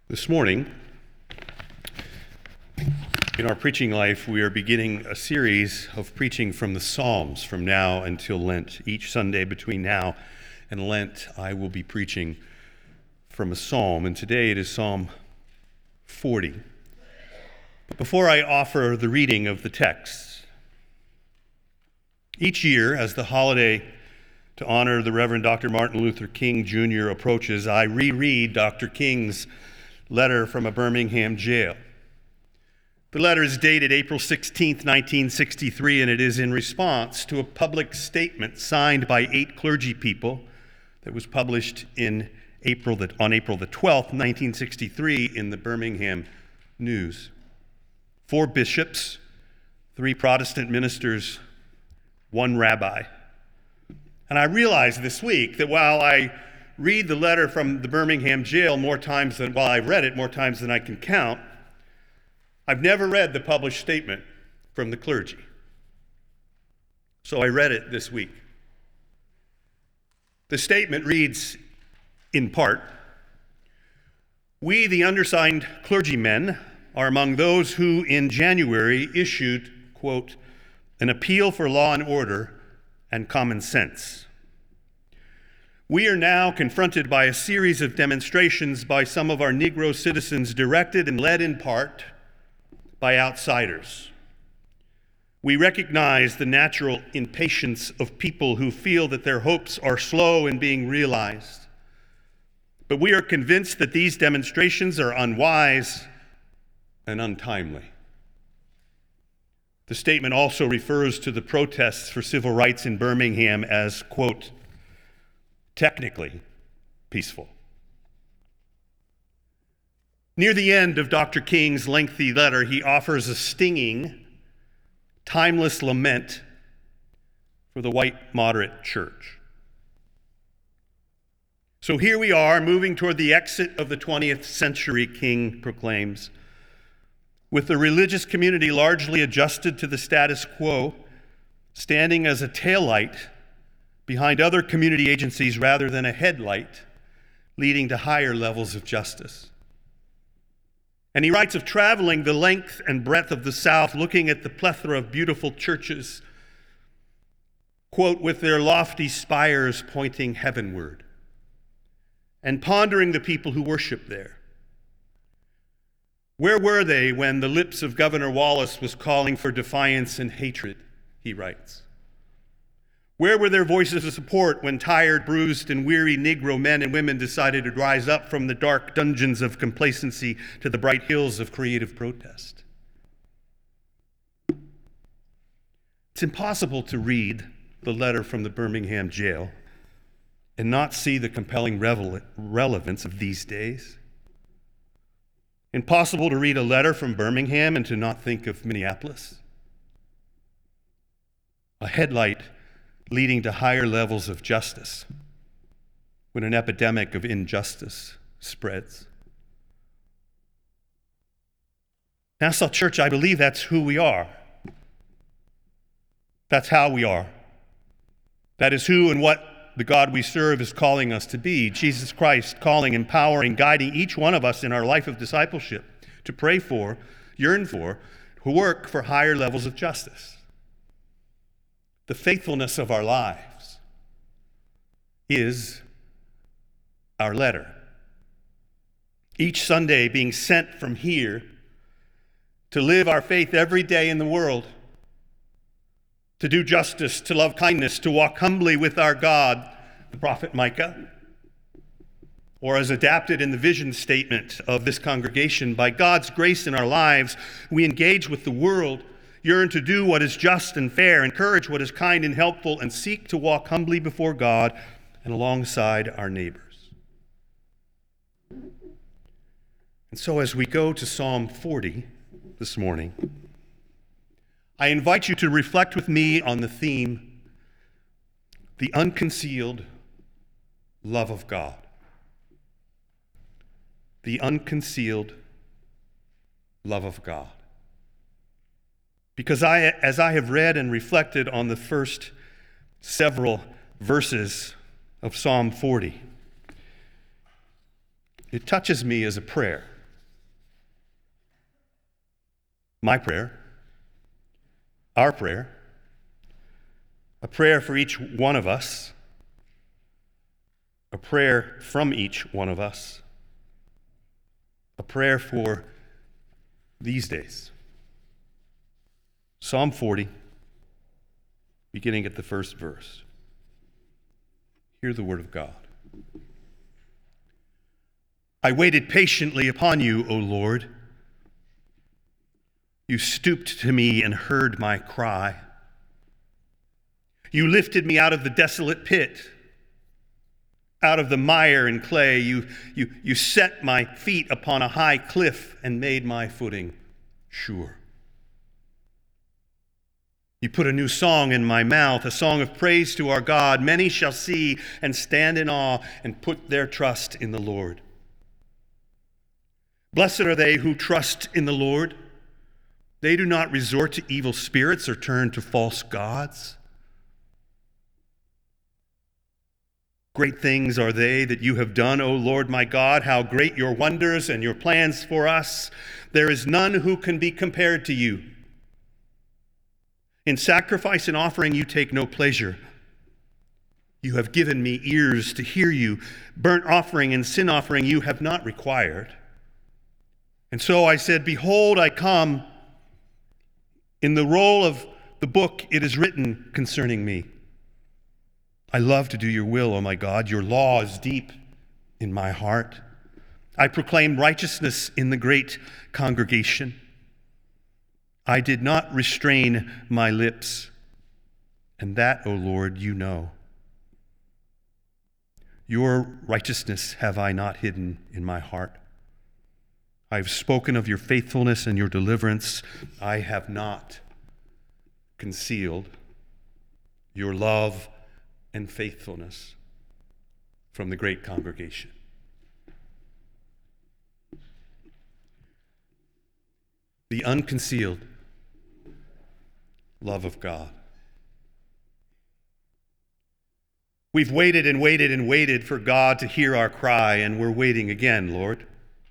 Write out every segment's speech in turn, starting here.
This morning, in our preaching life, we are beginning a series of preaching from the Psalms from now until Lent. Each Sunday between now and Lent, I will be preaching from a psalm, and today it is Psalm 40. But before I offer the reading of the text, each year as the holiday to honor the Reverend Dr. Martin Luther King Jr. approaches, I reread Dr. King's letter from a Birmingham jail. The letter is dated April 16, 1963, and it is in response to a public statement signed by 8 clergy people that was published on April the 12th, 1963 in the Birmingham News. 4 bishops, 3 Protestant ministers, 1 rabbi. And I realized this week that while I read the letter from the Birmingham jail I've read it more times than I can count, I've never read the published statement from the clergy. So I read it this week. The statement reads, in part, "We, the undersigned clergymen, are among those who in January issued, quote, an appeal for law and order and common sense. We are now confronted by a series of demonstrations by some of our Negro citizens directed and led in part by outsiders. We recognize the natural impatience of people who feel that their hopes are slow in being realized. But we are convinced that these demonstrations are unwise and untimely." The statement also refers to the protests for civil rights in Birmingham as, quote, technically peaceful. Near the end of Dr. King's lengthy letter, he offers a stinging, timeless lament for the white moderate church. So here we are, moving toward the exit of the 20th century, King proclaims, with the religious community largely adjusted to the status quo, standing as a taillight behind other community agencies rather than a headlight leading to higher levels of justice. And he writes of traveling the length and breadth of the South, looking at the plethora of beautiful churches, quote, with their lofty spires pointing heavenward, and pondering the people who worship there. Where were they when the lips of Governor Wallace was calling for defiance and hatred, he writes. Where were their voices of support when tired, bruised, and weary Negro men and women decided to rise up from the dark dungeons of complacency to the bright hills of creative protest? It's impossible to read the letter from the Birmingham jail and not see the compelling relevance of these days. Impossible to read a letter from Birmingham and to not think of Minneapolis. A headlight leading to higher levels of justice when an epidemic of injustice spreads. Nassau Church, I believe that's who we are. That's how we are. That is who and what the God we serve is calling us to be. Jesus Christ calling, empowering, guiding each one of us in our life of discipleship to pray for, yearn for, to work for higher levels of justice. The faithfulness of our lives is our letter. Each Sunday being sent from here to live our faith every day in the world, to do justice, to love kindness, to walk humbly with our God, the prophet Micah, or as adapted in the vision statement of this congregation, by God's grace in our lives, we engage with the world, yearn to do what is just and fair, encourage what is kind and helpful, and seek to walk humbly before God and alongside our neighbors. And so as we go to Psalm 40 this morning, I invite you to reflect with me on the theme, the unconcealed love of God. The unconcealed love of God. Because as I have read and reflected on the first several verses of Psalm 40, it touches me as a prayer. my prayer, our prayer, a prayer for each one of us, a prayer from each one of us, a prayer for these days. Psalm 40, beginning at the first verse. Hear the word of God. I waited patiently upon you, O Lord. You stooped to me and heard my cry. You lifted me out of the desolate pit, out of the mire and clay. You set my feet upon a high cliff and made my footing sure. You put a new song in my mouth, a song of praise to our God. Many shall see and stand in awe and put their trust in the Lord. Blessed are they who trust in the Lord. They do not resort to evil spirits or turn to false gods. Great things are they that you have done, O Lord my God. How great your wonders and your plans for us. There is none who can be compared to you. In sacrifice and offering you take no pleasure. You have given me ears to hear you. Burnt offering and sin offering you have not required. And so I said, behold, I come. In the roll of the book it is written concerning me. I love to do your will, O my God. Your law is deep in my heart. I proclaim righteousness in the great congregation. I did not restrain my lips, and that, O Lord, you know. Your righteousness have I not hidden in my heart. I have spoken of your faithfulness and your deliverance. I have not concealed your love and faithfulness from the great congregation. The unconcealed love of God. We've waited and waited and waited for God to hear our cry, and we're waiting again, Lord.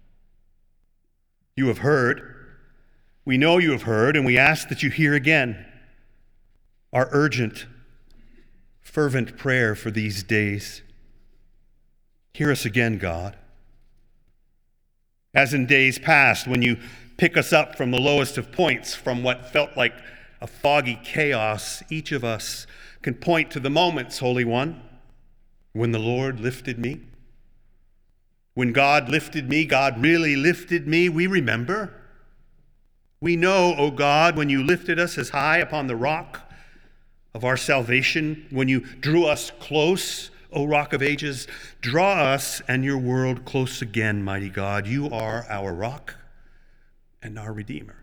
You have heard. We know you have heard, and we ask that you hear again our urgent, fervent prayer for these days. Hear us again, God. As in days past, when you pick us up from the lowest of points, from what felt like a foggy chaos, each of us can point to the moments, Holy One, when the Lord lifted me. When God lifted me, God really lifted me, we remember. We know, O God, when you lifted us as high upon the rock of our salvation, when you drew us close, O Rock of Ages, draw us and your world close again, mighty God. You are our rock and our Redeemer.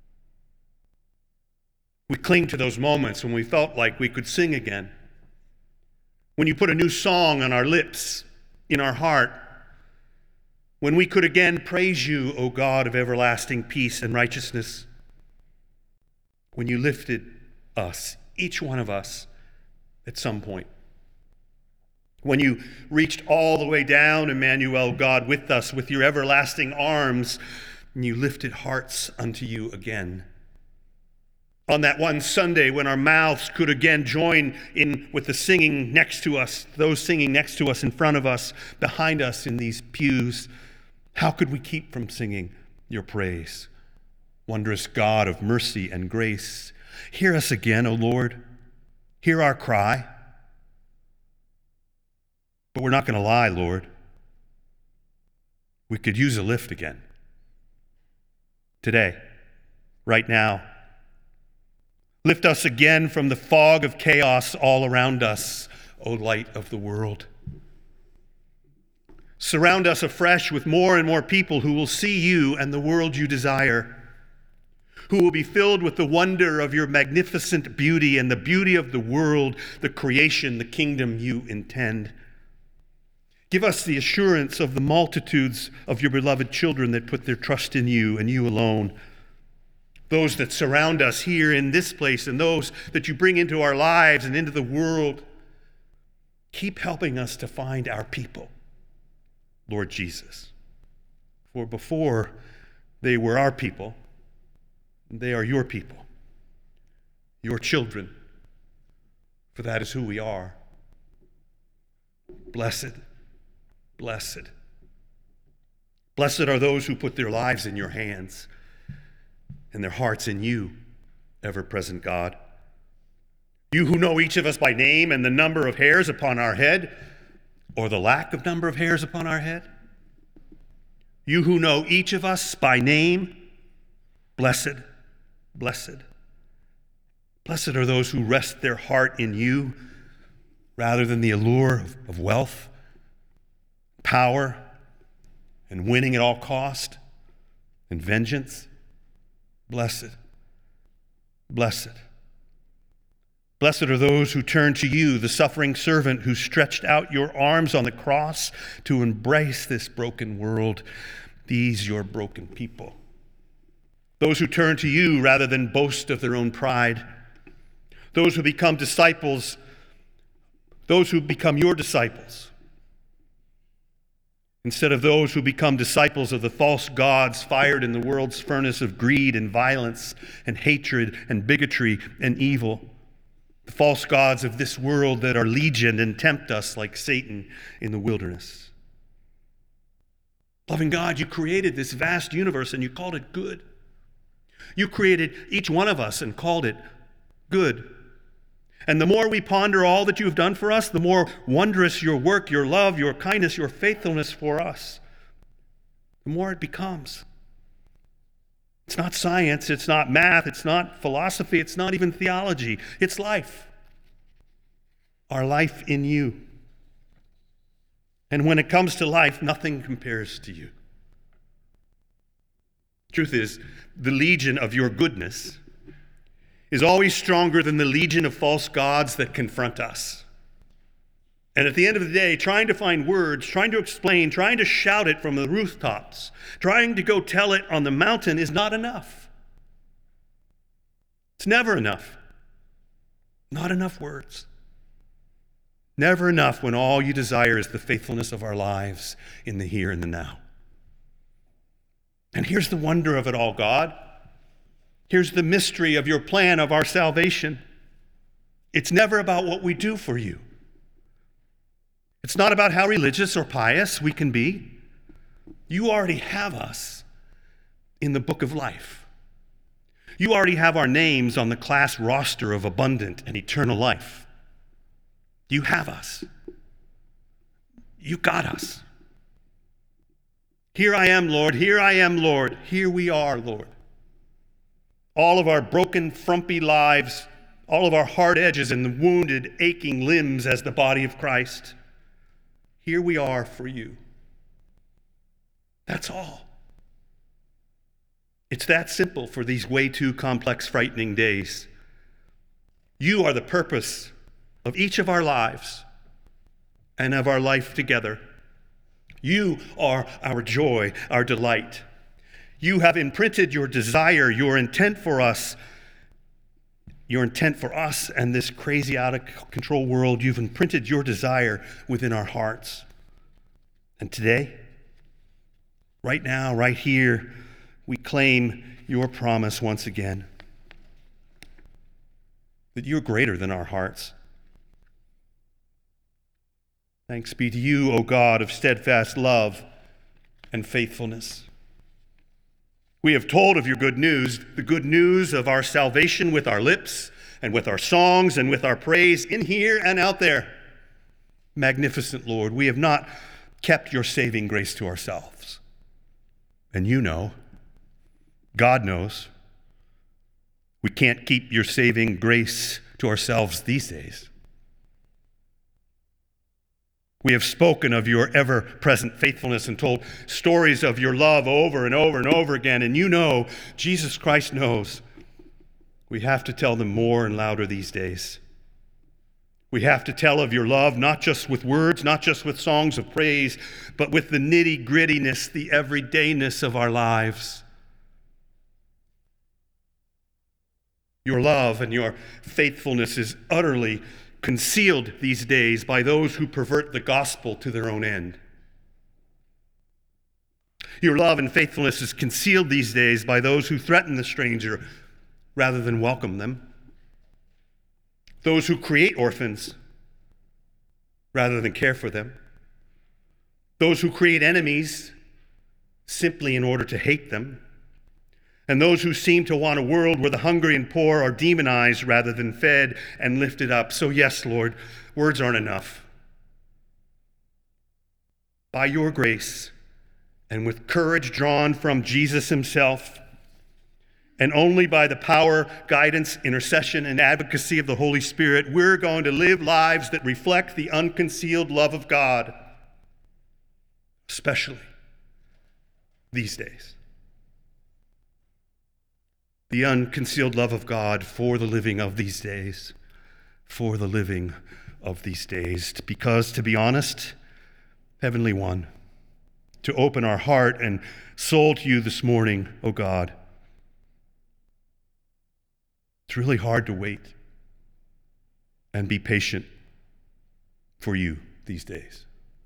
We cling to those moments when we felt like we could sing again. When you put a new song on our lips, in our heart, when we could again praise you, O God of everlasting peace and righteousness. When you lifted us, each one of us, at some point. When you reached all the way down, Emmanuel, God, with us, with your everlasting arms, and you lifted hearts unto you again. On that one Sunday when our mouths could again join in with the singing next to us, those singing next to us, in front of us, behind us in these pews, how could we keep from singing your praise? Wondrous God of mercy and grace, hear us again, O Lord. Hear our cry. But we're not going to lie, Lord. We could use a lift again. Today, right now. Lift us again from the fog of chaos all around us, O light of the world. Surround us afresh with more and more people who will see you and the world you desire, who will be filled with the wonder of your magnificent beauty and the beauty of the world, the creation, the kingdom you intend. Give us the assurance of the multitudes of your beloved children that put their trust in you and you alone. Those that surround us here in this place and those that you bring into our lives and into the world. Keep helping us to find our people, Lord Jesus. For before they were our people, They are your people, your children, for that is who we are. Blessed, blessed. Blessed are those who put their lives in your hands and their hearts in you, ever-present God. You who know each of us by name and the number of hairs upon our head, or the lack of number of hairs upon our head. You who know each of us by name, blessed, blessed. Blessed are those who rest their heart in you rather than the allure of wealth, power, and winning at all cost, and vengeance. Blessed, blessed. Blessed are those who turn to you, the suffering servant who stretched out your arms on the cross to embrace this broken world, these your broken people. Those who turn to you rather than boast of their own pride. Those who become disciples, those who become your disciples, instead of those who become disciples of the false gods fired in the world's furnace of greed and violence and hatred and bigotry and evil. The false gods of this world that are legion and tempt us like Satan in the wilderness. Loving God, you created this vast universe and you called it good. You created each one of us and called it good. And the more we ponder all that you have done for us, the more wondrous your work, your love, your kindness, your faithfulness for us, the more it becomes. It's not science, it's not math, it's not philosophy, it's not even theology. It's life. Our life in you. And when it comes to life, nothing compares to you. Truth is, the legion of your goodness is always stronger than the legion of false gods that confront us. And at the end of the day, trying to find words, trying to explain, trying to shout it from the rooftops, trying to go tell it on the mountain is not enough. It's never enough. Not enough words. Never enough when all you desire is the faithfulness of our lives in the here and the now. And here's the wonder of it all, God. Here's the mystery of your plan of our salvation. It's never about what we do for you. It's not about how religious or pious we can be. You already have us in the book of life. You already have our names on the class roster of abundant and eternal life. You have us. You got us. Here I am, Lord. Here I am, Lord. Here we are, Lord. All of our broken, frumpy lives, all of our hard edges and the wounded, aching limbs as the body of Christ. Here we are for you. That's all. It's that simple for these way too complex, frightening days. You are the purpose of each of our lives and of our life together. You are our joy, our delight. You have imprinted your desire, your intent for us and this crazy, out of control world. You've imprinted your desire within our hearts. And today, right now, right here, we claim your promise once again that you're greater than our hearts. Thanks be to you, O God of steadfast love and faithfulness. We have told of your good news, the good news of our salvation with our lips and with our songs and with our praise in here and out there. Magnificent Lord, we have not kept your saving grace to ourselves. And you know, God knows, we can't keep your saving grace to ourselves these days. We have spoken of your ever-present faithfulness and told stories of your love over and over and over again. And you know, Jesus Christ knows, we have to tell them more and louder these days. We have to tell of your love, not just with words, not just with songs of praise, but with the nitty-grittiness, the everydayness of our lives. Your love and your faithfulness is utterly concealed these days by those who pervert the gospel to their own end. Your love and faithfulness is concealed these days by those who threaten the stranger rather than welcome them. Those who create orphans rather than care for them. Those who create enemies simply in order to hate them. And those who seem to want a world where the hungry and poor are demonized rather than fed and lifted up. So yes, Lord, words aren't enough. By your grace, and with courage drawn from Jesus himself, and only by the power, guidance, intercession, and advocacy of the Holy Spirit, we're going to live lives that reflect the unconcealed love of God, especially these days. The unconcealed love of God for the living of these days, for the living of these days. Because, to be honest, Heavenly One, to open our heart and soul to you this morning, oh God, it's really hard to wait and be patient for you these days.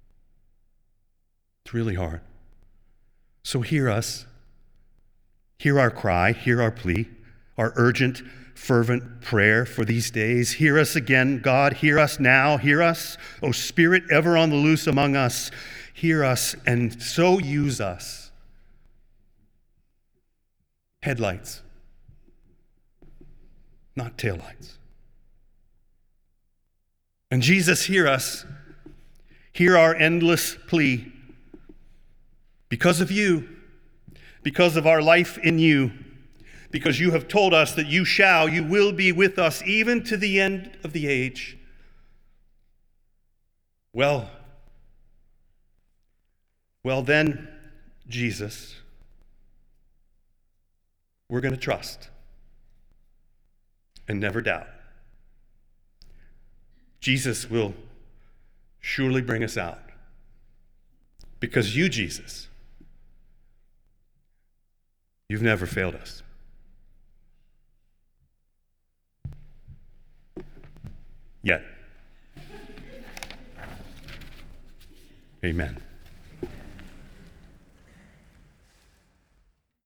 It's really hard. So hear us. Hear our cry, hear our plea, our urgent, fervent prayer for these days. Hear us again, God. Hear us now. Hear us, O Spirit, ever on the loose among us. Hear us and so use us. Headlights, not taillights. And Jesus, hear us. Hear our endless plea. Because of you, because of our life in you, because you have told us that you will be with us even to the end of the age. Well then, Jesus, we're going to trust and never doubt. Jesus will surely bring us out. Because you, Jesus, you've never failed us. Yet. Amen.